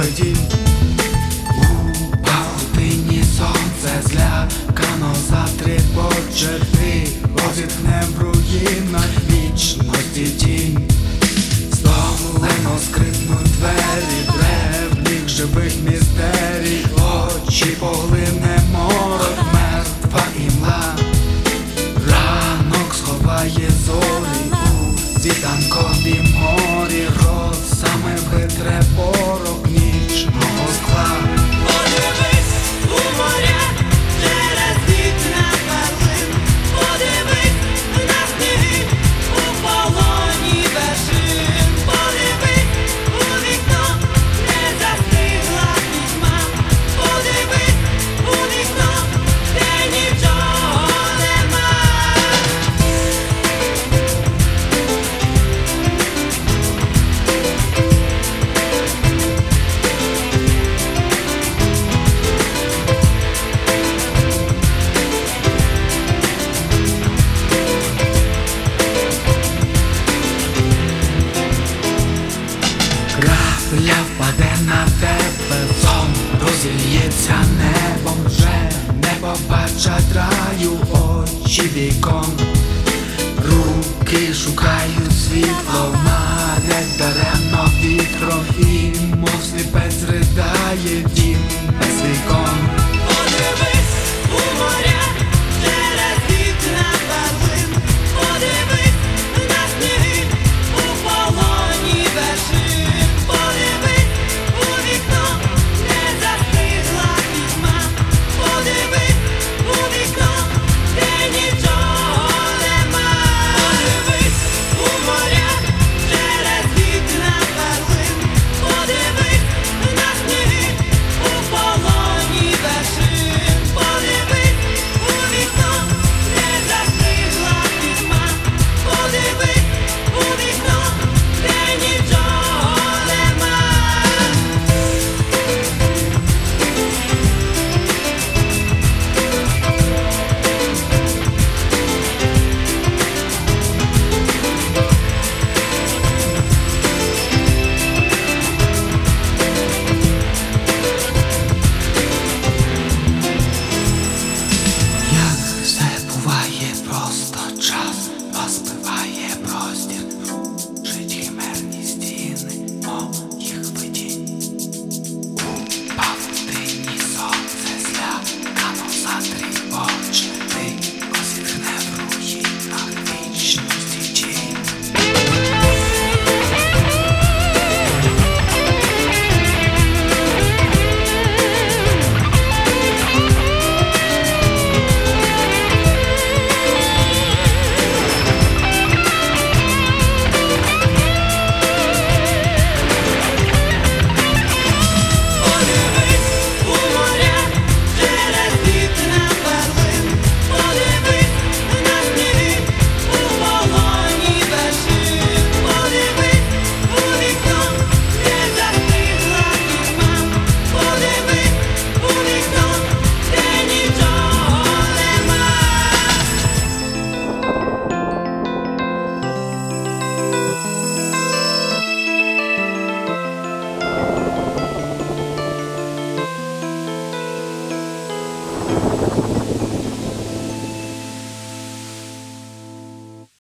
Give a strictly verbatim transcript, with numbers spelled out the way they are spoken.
дім. У павутині сонце злякано затріпоче, ти розітхне в руїнах вічності тінь. Стомлено скрипнуть двері древніх живих містерій, очі поглине морок, мертва імла. Ранок сховає зорі у світанковім морі, росами витре порох нічного скла. Подивись у моря через вікна перлин, подивись на сніги у полоні вершин, подивись у вікно, де застигла пітьма, подивись у вікно, де нічого нема. Крапля впаде на тебе, сон розільється небом, вже не побачать раю очі вікон. Руки шукають світло, марять даремно вітром, і мов сліпець ридає.